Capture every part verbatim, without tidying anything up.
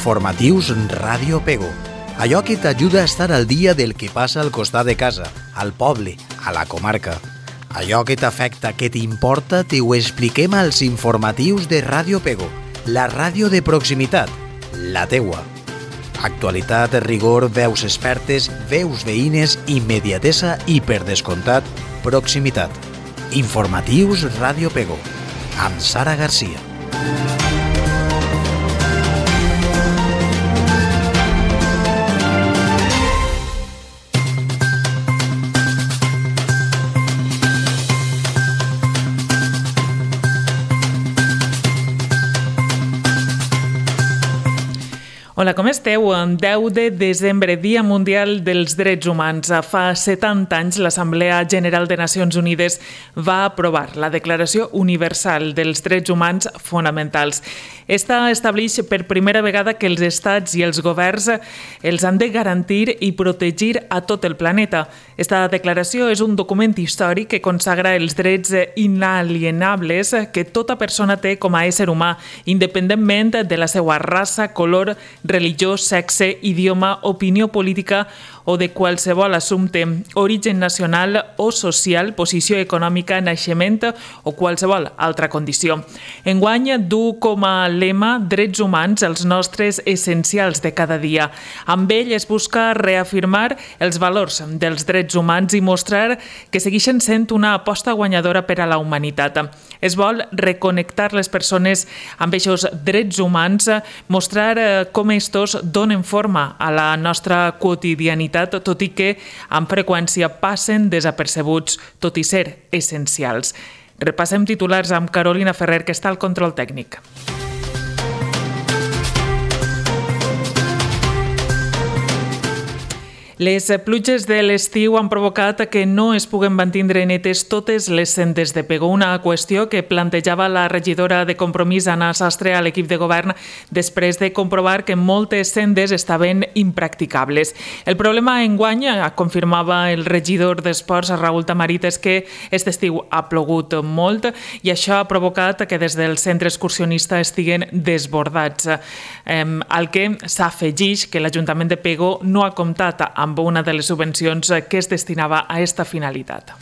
Informatius Ràdio Pego. Allò que t'ajuda a estar al dia del que passa al costat de casa, al poble, a la comarca. Allò que t'afecta, que t'importa, t'ho expliquem als informatius de Ràdio Pego, la ràdio de proximitat, la teua. Actualitat, rigor, veus expertes, veus veïnes, immediatesa i, per descomptat, proximitat. Informatius Ràdio Pego, amb Sara Garcia. Hola, com esteu? deu de desembre, Dia Mundial dels Drets Humans. Fa setanta anys, l'Assemblea General de Nacions Unides va aprovar la Declaració Universal dels Drets Humans Fonamentals. Esta estableix per primera vegada que els estats i els governs els han de garantir i protegir a tot el planeta. Esta declaració és un document històric que consagra els drets inalienables que tota persona té com a ésser humà, independentment de la seva raça, color, religió, sexe, idioma, opinió política o de qualsevol assumpte, origen nacional o social, posició econòmica, naixement o qualsevol altra condició. Enguany du com a lema Drets humans, els nostres essencials de cada dia. Amb ell es busca reafirmar els valors dels drets humans i mostrar que segueixen sent una aposta guanyadora per a la humanitat. Es vol reconnectar les persones amb aquests drets humans, mostrar com estos donen forma a la nostra quotidianitat, tot i que amb freqüència passen desapercebuts, tot i ser essencials. Repassem titulars amb Carolina Ferrer, que està al control tècnic. Les pluges de l'estiu han provocat que no es puguen mantindre netes totes les sendes de Pego, una qüestió que plantejava la regidora de Compromís, Anna Sastre, a l'equip de govern, després de comprovar que moltes sendes estaven impracticables. El problema enguany, confirmava el regidor d'Esports, Raül Tamarit, és que aquest estiu ha plogut molt i això ha provocat que des del centre excursionista estiguen desbordats. Al que s'afegeix que l'Ajuntament de Pego no ha comptat amb amb una de les subvencions que es destinava a aquesta finalitat.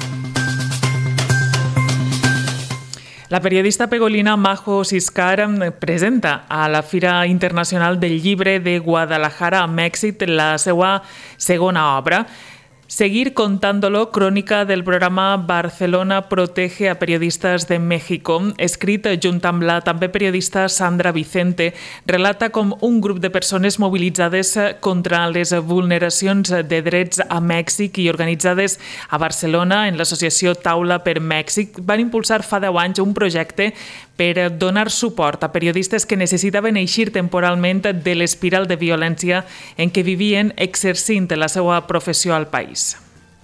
La periodista pegolina Majo Siscar presenta a la Fira Internacional del Llibre de Guadalajara, a Mèxic, la seva segona obra, Seguir contándolo, crònica del programa Barcelona protege a periodistes de México, escrit junt amb la també periodista Sandra Vicente, relata com un grup de persones mobilitzades contra les vulneracions de drets a Mèxic i organitzades a Barcelona en l'associació Taula per Mèxic van impulsar fa deu anys un projecte per donar suport a periodistes que necessitaven eixir temporalment de l'espiral de violència en què vivien exercint la seva professió al país.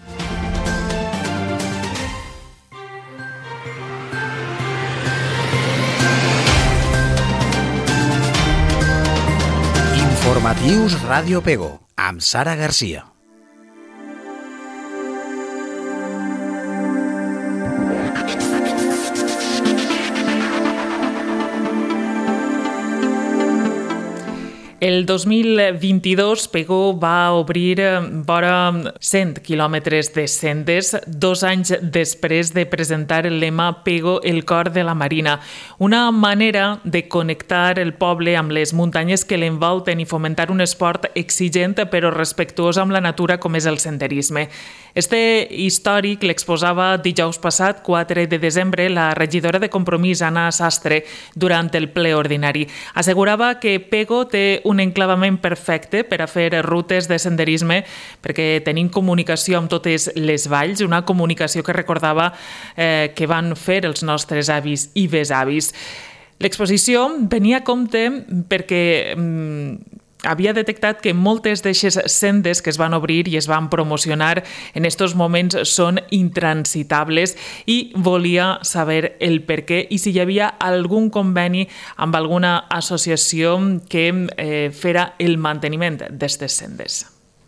Informatius Ràdio Pego, amb Sara Garcia. El dos mil vint-i-dos, Pego va obrir vora cent quilòmetres de sendes, dos anys després de presentar el lema Pego, el cor de la Marina, una manera de connectar el poble amb les muntanyes que l'envolten i fomentar un esport exigent però respectuós amb la natura com és el senderisme. Este històric l'exposava dijous passat, quatre de desembre, la regidora de Compromís, Anna Sastre, durant el ple ordinari. Assegurava que Pego té un enclavament perfecte per a fer rutes de senderisme perquè tenim comunicació amb totes les valls, una comunicació que recordava eh, que van fer els nostres avis i besavis. L'exposició venia a compte perquè mm, havia detectat que moltes d'aquestes sendes que es van obrir i es van promocionar en aquests moments són intransitables i volia saber el per què i si hi havia algun conveni amb alguna associació que eh, fera el manteniment d'aquestes sendes.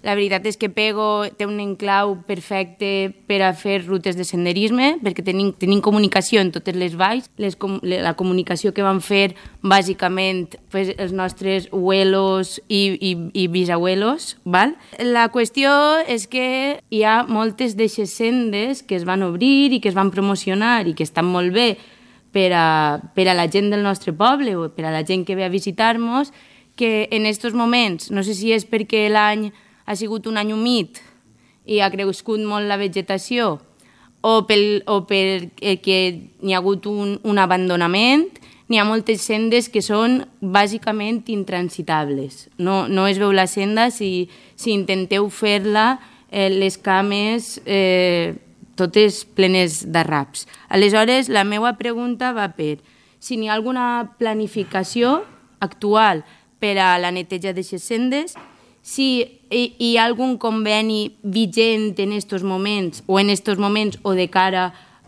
La veritat és que Pego té un enclau perfecte per a fer rutes de senderisme, perquè tenim, tenim comunicació en totes les valls. Les, la comunicació que van fer, bàsicament, pues, els nostres abuelos i, i, i bisabuelos. Val? La qüestió és que hi ha moltes d'eixes sendes que es van obrir i que es van promocionar i que estan molt bé per a, per a la gent del nostre poble o per a la gent que ve a visitar-nos, que en aquests moments, no sé si és perquè l'any ha sigut un any humit i ha crescut molt la vegetació o, pel, o perquè n'hi ha hagut un, un abandonament, n'hi ha moltes sendes que són bàsicament intransitables. No, no es veu la senda si, si intenteu fer-la eh, les cames eh, totes plenes d'arraps. Aleshores, la meva pregunta va per si n'hi ha alguna planificació actual per a la neteja d'aquestes sendes, si hi ha algun conveni vigent en aquests moments o en aquests moments o de cara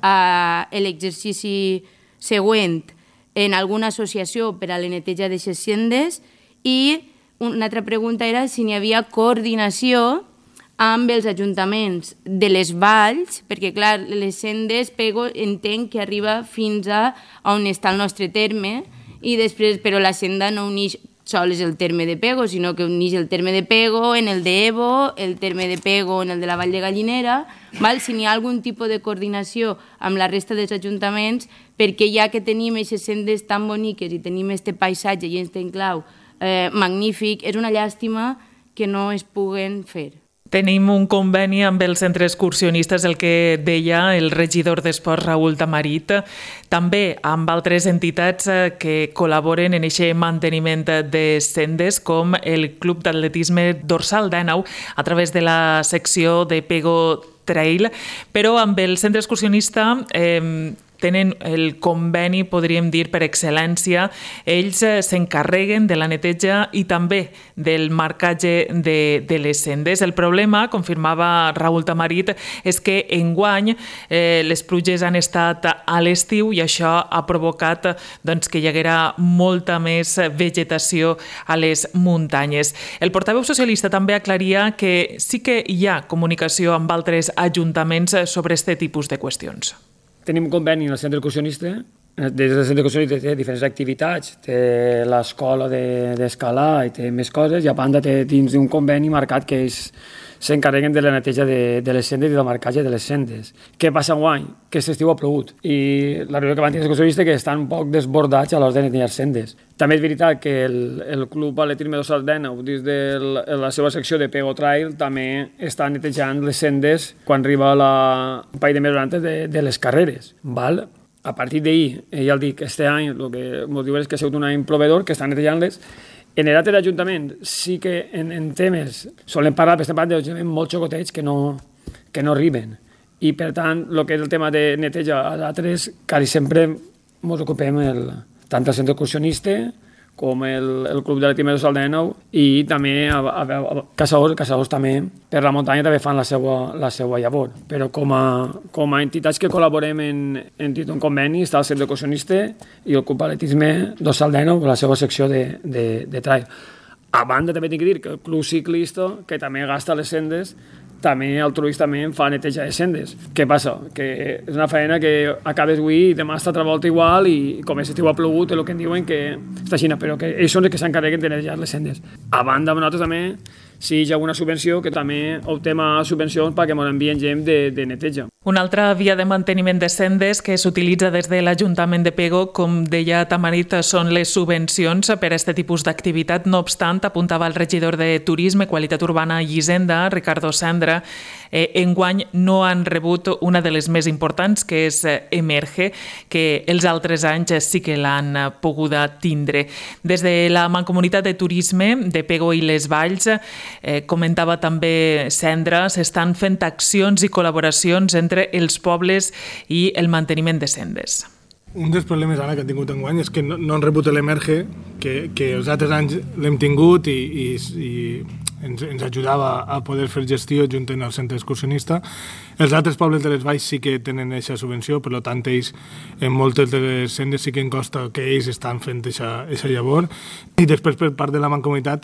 a l'exercici següent en alguna associació per a la neteja d'aquestes sendes, i una altra pregunta era si n'hi havia coordinació amb els ajuntaments de les valls, perquè clar, les sendes Pego entenc que arriba fins a on està el nostre terme, i després, però la senda no uneix sols el terme de Pego, sinó que uneix el terme de Pego en el de Evo, el terme de Pego en el de la Vall de Gallinera, val? Si n'hi ha algun tipus de coordinació amb la resta dels ajuntaments, perquè ja que tenim aquestes sendes tan boniques i tenim aquest paisatge i aquest enclau eh, magnífic, és una llàstima que no es puguen fer. Tenim un conveni amb el centre excursionistes, el que deia el regidor d'Esports, Raül Tamarit, també amb altres entitats que col·laboren en aquest manteniment de sendes, com el Club d'Atletisme Dorsal d'Èneu, a través de la secció de Pego Trail, però amb el centre excursionista eh, tenen el conveni, podríem dir, per excel·lència. Ells s'encarreguen de la neteja i també del marcatge de, de les sendes. El problema, confirmava Raül Tamarit, és que enguany eh, les pluges han estat a l'estiu i això ha provocat doncs, que hi haguera molta més vegetació a les muntanyes. El portaveu socialista també aclaria que sí que hi ha comunicació amb altres ajuntaments sobre aquest tipus de qüestions. Tenim un conveni en el centre excursionista. Des del centre excursionista té diferents activitats, té l'escola d'escalar i té més coses, i a banda té dins d'un conveni marcat que ells s'encarreguen de la neteja de, de les sendes i del marcatge de les sendes. Què passa enguany? Que aquest estiu ha plogut i la reunió que van tenir els excursionistes que estan un poc desbordats a l'hora de netejar sendes. També és veritat que el, el Club Atletisme Dorsal d'Èneu, dins de la seva secció de Pego Trail, també està netejant les sendes quan arriba la, un parell de mesos antes de, de les carreres. Val? A partir d'ahir, ja el dic, aquest any, el que ens diuen és que ha sigut un any plovedor, que estan netejant-les. En l'altre d'Ajuntament sí que en, en temes solen parlar, però estem parlant d'Ajuntament molt xocotets que no, que no arriben. I per tant, el que és el tema de neteja a d'altres, quasi sempre ens ocupem el, tant el centre excursionista com el, el Club d'Atletisme Dorsal d'Èneu i també a, a, a Caçadors, Caçadors també per la muntanya també fan la seva, la seva llavor. Però com a, com a entitats que col·laborem en, en dit un conveni està el centre excursionista i el Club d'Atletisme Dorsal d'Èneu per la seva secció de, de, de trail. A banda també tinc que dir que el Club Ciclista, que també gasta les sendes, també altruistament fa neteja de sendes. Què passa? Que és una feina que acabes avui i demà està altra volta igual i com és estiu ha plogut és el que em diuen que està així, però que ells són els que s'encarreguen de netejar les sendes. A banda, nosaltres també, si hi ha alguna subvenció, que també optem a subvencions perquè ens envien gent de, de neteja. Una altra via de manteniment de sendes que s'utilitza des de l'Ajuntament de Pego, com deia Tamarit, són les subvencions per a aquest tipus d'activitat. No obstant, apuntava el regidor de Turisme, Qualitat Urbana i Hisenda, Ricardo Sendra, eh, enguany no han rebut una de les més importants, que és Emerge, que els altres anys sí que l'han pogut tindre. Des de la Mancomunitat de Turisme de Pego i les Valls, eh, comentava també Sendra, s'estan fent accions i col·laboracions entre els pobles i el manteniment de sendes. Un dels problemes ara que han tingut enguany és que no, no han rebut l'Emerge, que, que els altres anys l'hem tingut i, i, i ens, ens ajudava a poder fer gestió junt amb el centre excursionista. Els altres pobles de les Valls sí que tenen aquesta subvenció, per tant, ells, en moltes de les sendes sí que en costa que ells estan fent aquesta llavor. I després, per part de la Mancomunitat,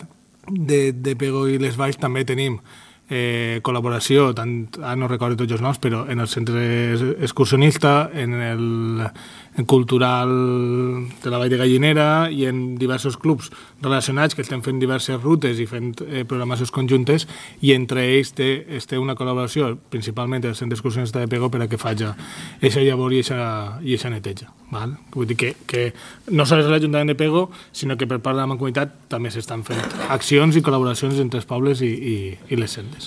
de, de Pego i les Valls també tenim eh, col·laboració, tant, ara no recordo tots els noms, però en el centre excursionista, en el en cultural de la Vall de Gallinera i en diversos clubs relacionats que estem fent diverses rutes i fent eh, programacions conjuntes, i entre ells té, té una col·laboració principalment del centre excursionista de Pego per a que faci eixa llavor i eixa neteja. Val? Vull dir que, que no sols l'Ajuntament de Pego, sinó que per part de la Mancomunitat també s'estan fent accions i col·laboracions entre els pobles i, i, i les sendes.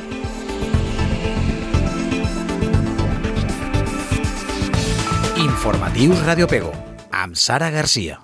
Informatius Radio Pego, amb Sara Garcia.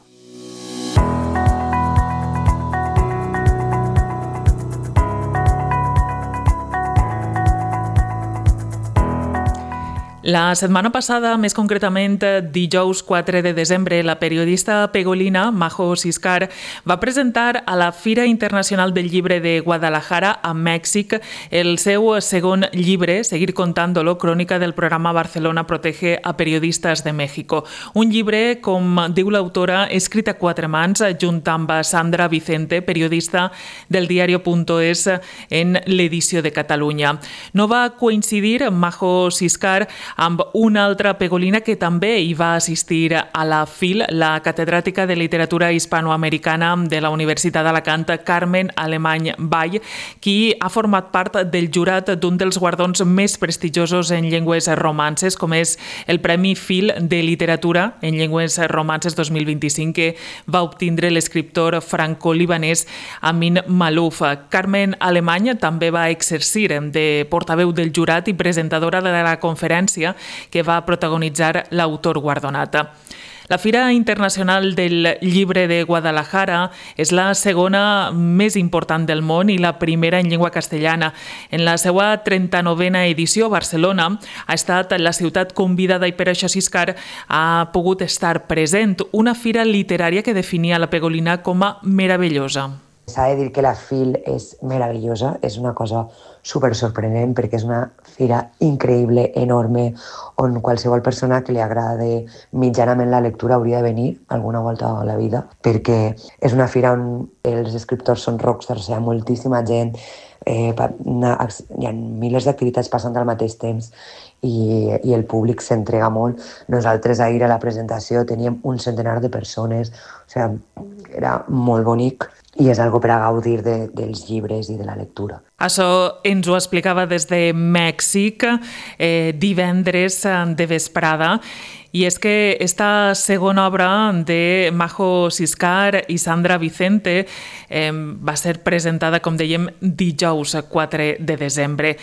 La setmana passada, més concretament dijous quatre de desembre, la periodista pegolina Majo Siscar va presentar a la Fira Internacional del Llibre de Guadalajara, a Mèxic, el seu segon llibre, Seguir contándolo, crònica del programa Barcelona protege a periodistas de México. Un llibre, com diu l'autora, escrit a quatre mans, junt amb Sandra Vicente, periodista del diario.es en l'edició de Catalunya. No va coincidir Majo Siscar amb una altra pegolina que també hi va assistir a la F I L, la catedràtica de literatura hispanoamericana de la Universitat d'Alacant, Carmen Alemany Vall, qui ha format part del jurat d'un dels guardons més prestigiosos en llengües romances, com és el Premi F I L de Literatura en Llengües Romances dos mil vint-i-cinc, que va obtindre l'escriptor franco-libanès Amin Malouf. Carmen Alemany també va exercir de portaveu del jurat i presentadora de la conferència que va protagonitzar l'autor guardonat. La Fira Internacional del Llibre de Guadalajara és la segona més important del món i la primera en llengua castellana. En la seva trenta-novena edició, Barcelona ha estat la ciutat convidada i per això Siscar ha pogut estar present. Una fira literària que definia la pegolina com a meravellosa. S'ha de dir que la F I L és meravellosa, és una cosa super sorprenent perquè és una fira increïble, enorme, on qualsevol persona que li agrada mitjanament la lectura hauria de venir alguna volta a la vida, perquè és una fira on els escriptors són rockstars, hi ha moltíssima gent, eh, hi ha milers d'activitats passant al mateix temps i, i el públic s'entrega molt. Nosaltres ahir a la presentació teníem un centenar de persones, o sigui, era molt bonic. I és algo per a gaudir de, dels llibres i de la lectura. Això ens ho explicava des de Mèxic eh, divendres de vesprada. I és que esta segona obra de Majo Siscar i Sandra Vicente eh, va ser presentada, com dèiem, dijous quatre de desembre.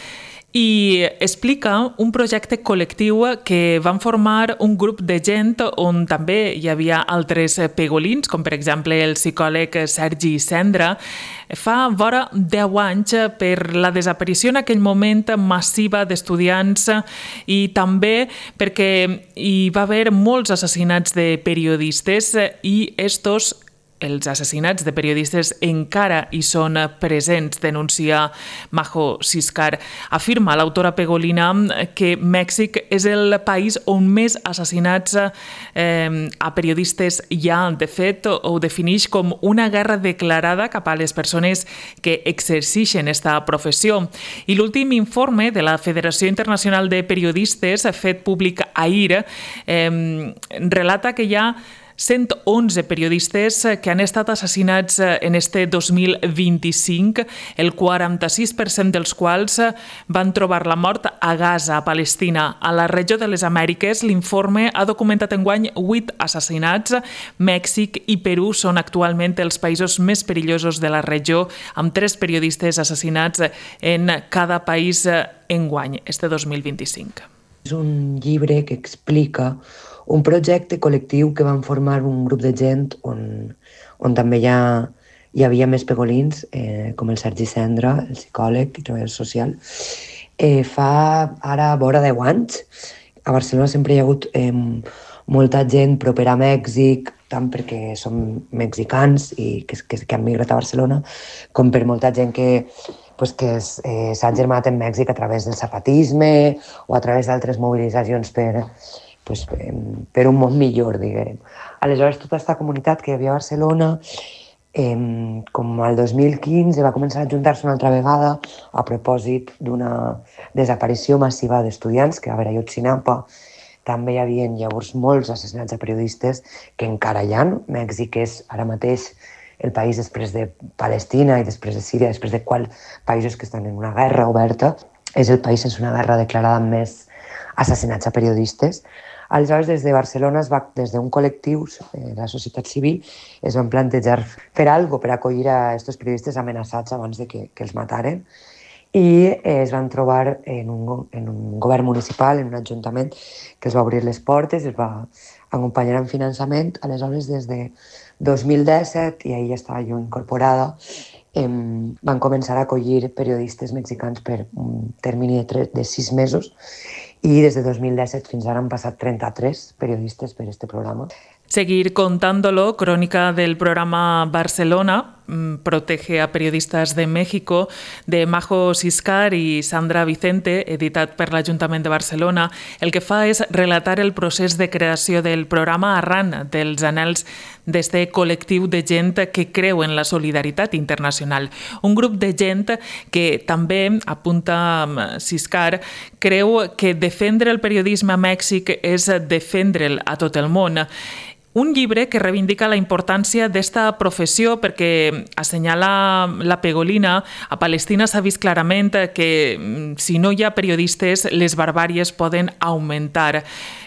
I explica un projecte col·lectiu que van formar un grup de gent on també hi havia altres pegolins, com per exemple el psicòleg Sergi Cendra, fa vora deu anys per la desaparició en aquell moment massiva d'estudiants i també perquè hi va haver molts assassinats de periodistes i estos els assassinats de periodistes encara hi són presents, denuncia Majo Siscar. Afirma l'autora pegolina que Mèxic és el país on més assassinats eh, a periodistes hi ha. De fet, ho defineix com una guerra declarada cap a les persones que exerceixen esta professió. I l'últim informe de la Federació Internacional de Periodistes, fet públic ahir, eh, relata que hi ha cent onze periodistes que han estat assassinats en este dos mil vint-i-cinc, el quaranta-sis per cent dels quals van trobar la mort a Gaza, a Palestina. A la regió de les Amèriques, l'informe ha documentat enguany vuit assassinats. Mèxic i Perú són actualment els països més perillosos de la regió, amb tres periodistes assassinats en cada país enguany, este dos mil vint-i-cinc. És un llibre que explica un projecte col·lectiu que van formar un grup de gent on, on també hi, ha, hi havia més pegolins, eh, com el Sergi Cendra, el psicòleg i treballador social. Eh, fa ara vora deu anys, a Barcelona sempre hi ha hagut eh, molta gent propera a Mèxic, tant perquè som mexicans i que, que, que han migrat a Barcelona, com per molta gent que pues que eh, s'ha germanat en Mèxic a través del zapatisme o a través d'altres mobilitzacions per, pues, per un món millor, diguem. Aleshores, tota aquesta comunitat que hi havia a Barcelona Eh, com el dos mil quinze va començar a juntar-se una altra vegada a propòsit d'una desaparició massiva d'estudiants que va haver a Ayotzinapa. També hi havia llavors molts assassinats de periodistes que encara hi ha. Mèxic és ara mateix el país després de Palestina i després de Síria, després de quals països que estan en una guerra oberta, és el país sense una guerra declarada amb més assassinats a periodistes. Aleshores, des de Barcelona, es va, des d'un col·lectiu, eh, la societat civil, es van plantejar fer alguna cosa per acollir a aquests periodistes amenaçats abans de que, que els mataren, i eh, es van trobar en un, en un govern municipal, en un ajuntament, que es va obrir les portes, es va acompanyar amb finançament. Aleshores, des de dos mil disset, i ahir ja estava jo incorporada, eh, van començar a acollir periodistes mexicans per un termini de, tres, de sis mesos, i des de dos mil disset fins ara han passat trenta-tres periodistes per este programa. Seguir contándolo, crónica del programa Barcelona, Protege a Periodistas de México, de Majo Siscar i Sandra Vicente, editat per l'Ajuntament de Barcelona, el que fa és relatar el procés de creació del programa arran dels anhels d'este col·lectiu de gent que creu en la solidaritat internacional. Un grup de gent que també, apunta Siscar, creu que defendre el periodisme a Mèxic és defendre'l a tot el món. Un llibre que reivindica la importància d'esta professió perquè assenyala la Pegolina. A Palestina s'ha vist clarament que si no hi ha periodistes les barbàries poden augmentar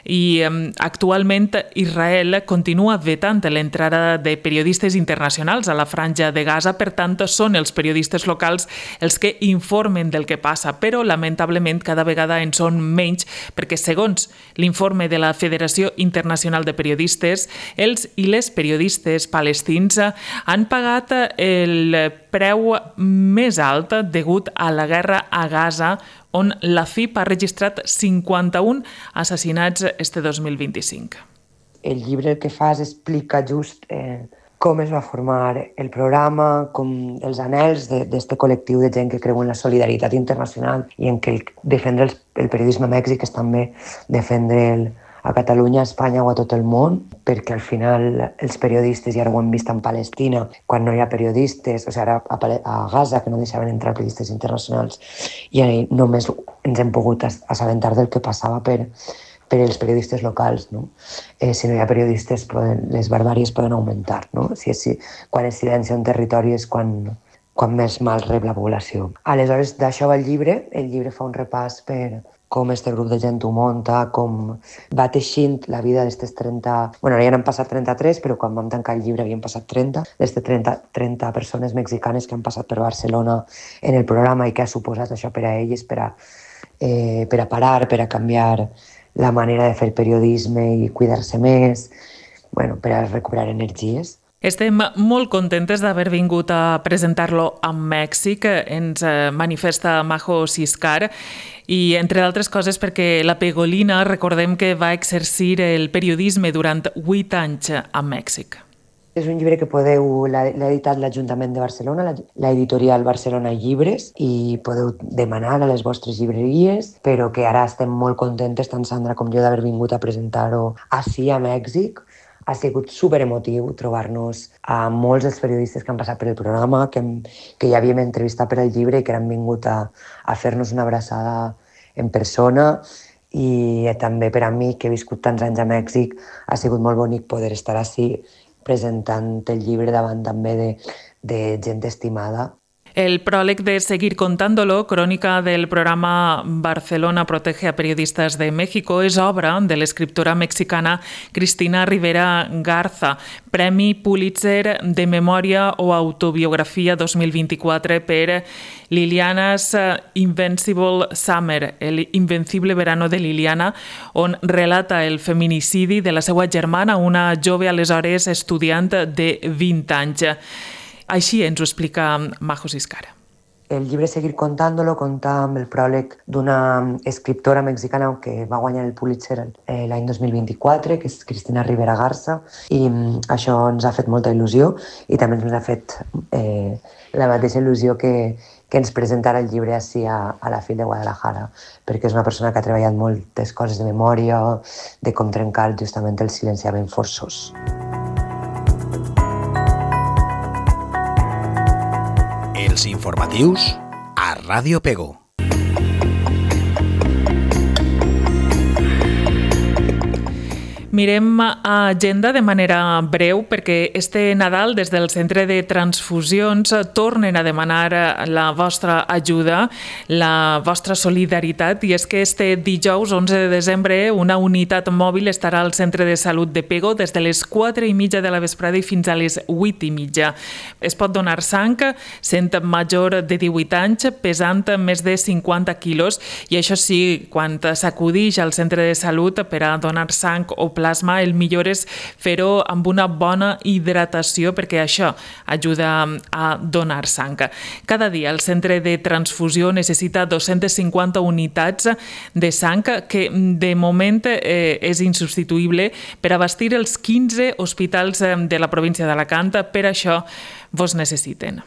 i actualment Israel continua vetant l'entrada de periodistes internacionals a la franja de Gaza, per tant són els periodistes locals els que informen del que passa, però lamentablement cada vegada en són menys perquè segons l'informe de la Federació Internacional de Periodistes, els i les periodistes palestins han pagat el preu més alt degut a la guerra a Gaza, on la F I P ha registrat cinquanta-un assassinats este dos mil vint-i-cinc. El llibre el que fa és explicar just eh, com es va formar el programa, com els anhels d'aquest col·lectiu de gent que creu en la solidaritat internacional i en que el, defendre el, el periodisme a Mèxic és també defendre el, a Catalunya, a Espanya o a tot el món, perquè al final els periodistes, i ara ho hem vist en Palestina, quan no hi ha periodistes, o sigui, ara a, a Gaza, que no deixaven entrar periodistes internacionals, i només ens hem pogut assabentar del que passava per, per els periodistes locals. No? Eh, si no hi ha periodistes, poden, les barbàries poden augmentar. No? Si, si, quan es silencia un territori és quan, quan més mal rep la població. Aleshores, d'això va el llibre. El llibre fa un repàs per com aquest grup de gent ho munta, com va teixint la vida d'aquestes trenta... Bueno, ja n'han passat trenta-tres, però quan vam tancar el llibre havien passat trenta. D'aquestes trenta, trenta persones mexicanes que han passat per Barcelona en el programa i què ha suposat això per a elles, per a, eh, per a parar, per a canviar la manera de fer periodisme i cuidar-se més, bueno, per a recuperar energies. Estem molt contentes d'haver vingut a presentar-lo a Mèxic, ens manifesta Majo Siscar, i entre d'altres coses perquè la Pegolina, recordem que va exercir el periodisme durant vuit anys a Mèxic. És un llibre que podeu, l'ha editat l'Ajuntament de Barcelona, l'editorial Barcelona Llibres, i podeu demanar a les vostres llibreries, però que ara estem molt contentes, tant Sandra com jo, d'haver vingut a presentar-ho ací a Mèxic. Ha sigut superemotiu trobar-nos a molts dels periodistes que han passat per el programa, que, hem, que ja havíem entrevistat per al llibre i que han vingut a, a fer-nos una abraçada en persona. I també per a mi, que he viscut tants anys a Mèxic, ha sigut molt bonic poder estar ací presentant el llibre davant també de, de gent estimada. El pròleg de Seguir contándolo, crònica del programa Barcelona Protege a Periodistas de México, és obra de l'escriptora mexicana Cristina Rivera Garza, Premi Pulitzer de Memòria o Autobiografia dos mil vint-i-quatre per Liliana's Invincible Summer, el invencible verano de Liliana, on relata el feminicidi de la seva germana, una jove aleshores estudiant de vint anys. Així ens ho explica Majo Siscar. El llibre Seguir contándolo compta amb el pròleg d'una escriptora mexicana que va guanyar el Pulitzer eh, l'any dos mil vint-i-quatre, que és Cristina Rivera Garza, i això ens ha fet molta il·lusió i també ens ha fet eh, la mateixa il·lusió que, que ens presentara el llibre ací a, a la F I L de Guadalajara, perquè és una persona que ha treballat moltes coses de memòria, de com trencar justament el silenciament forçós. Els informatius a Ràdio Pego. Mirem agenda de manera breu perquè este Nadal des del Centre de Transfusions tornen a demanar la vostra ajuda, la vostra solidaritat, i és que este dijous onze de desembre una unitat mòbil estarà al Centre de Salut de Pego des de les quatre i mitja de la vesprada i fins a les vuit i mitja. Es pot donar sang sent major de divuit anys, pesant més de cinquanta quilos, i això sí, quan s'acudix al Centre de Salut per a donar sang o plasma, el millor és fer-ho amb una bona hidratació perquè això ajuda a donar sang. Cada dia el Centre de Transfusió necessita dos-centes cinquanta unitats de sang que de moment eh, és insubstituïble per abastir els quinze hospitals de la província d'Alacant. Per això vos necessiten.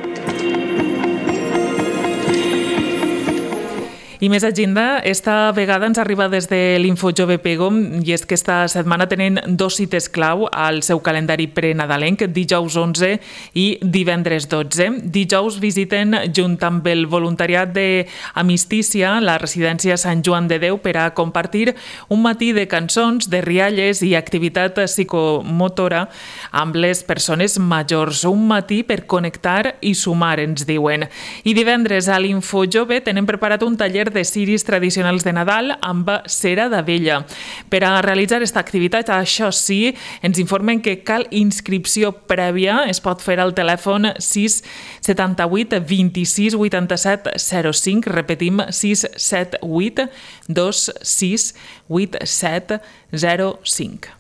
I més agenda, esta vegada ens arriba des de l'Infojove Pego, i és que esta setmana tenen dos cites clau al seu calendari prenadalenc, dijous onze i divendres dotze. Dijous visiten, junt amb el voluntariat d'Amistícia, la residència Sant Joan de Déu per a compartir un matí de cançons, de rialles i activitat psicomotora amb les persones majors. Un matí per connectar i sumar, ens diuen. I divendres a l'Infojove tenen preparat un taller de ciris tradicionals de Nadal amb cera d'abella. Per a realitzar aquesta activitat, això sí, ens informen que cal inscripció prèvia. Es pot fer al telèfon sis setanta-vuit vint-i-sis vuitanta-set zero cinc, repetim, sis set vuit dos sis vuit set zero cinc.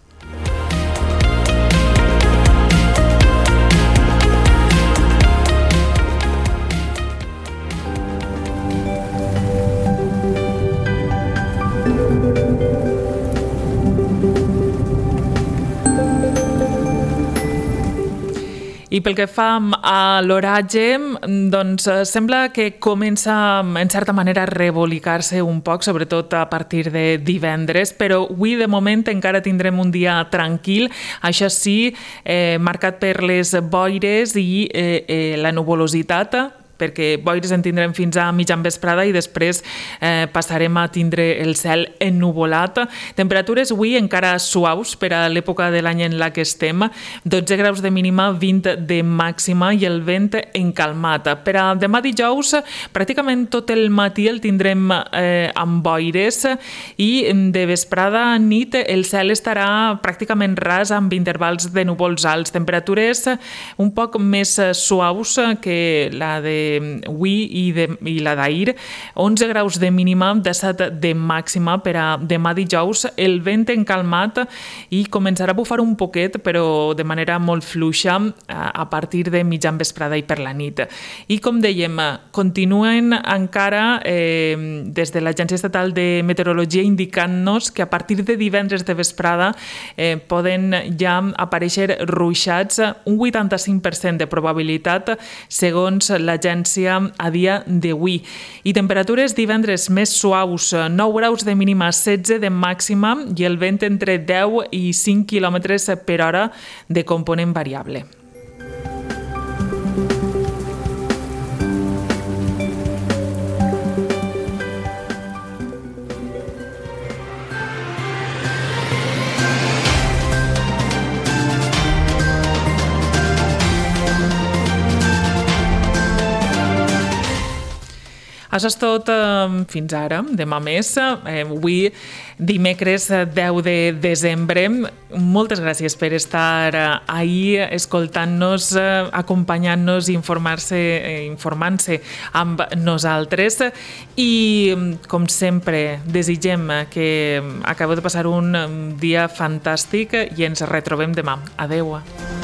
I pel que fa a l'oratge, doncs sembla que comença en certa manera a rebolicar-se un poc, sobretot a partir de divendres, però avui de moment encara tindrem un dia tranquil, això sí, eh, marcat per les boires i eh, eh, la nuvolositat, perquè boires en tindrem fins a mitjan vesprada i després eh, passarem a tindre el cel ennuvolat. Temperatures avui encara suaus per a l'època de l'any en la que estem, dotze graus de mínima, vint de màxima i el vent encalmat. Per a demà dijous, pràcticament tot el matí el tindrem eh, amb boires i de vesprada a nit el cel estarà pràcticament ras amb intervals de núvols alts. Temperatures un poc més suaus que la de avui i, de, i la d'ahir, onze graus de mínima, disset de màxima per a demà dijous, el vent encalmat i començarà a bufar un poquet, però de manera molt fluixa a partir de mitjan vesprada i per la nit. I com dèiem, continuen encara eh, des de l'Agència Estatal de Meteorologia indicant-nos que a partir de divendres de vesprada eh, poden ja aparèixer ruixats, un vuitanta-cinc per cent de probabilitat segons l'agència a dia d'avui. I temperatures divendres més suaus, nou graus de mínima, setze de màxima i el vent entre deu i cinc quilòmetres per hora de component variable. Això és tot eh, fins ara, demà més. Eh, avui, dimecres deu de desembre. Moltes gràcies per estar ahir escoltant-nos, eh, acompanyant-nos i informar-se, eh, informant-se amb nosaltres. I, com sempre, desitgem que acabeu de passar un dia fantàstic i ens retrobem demà. Adeu.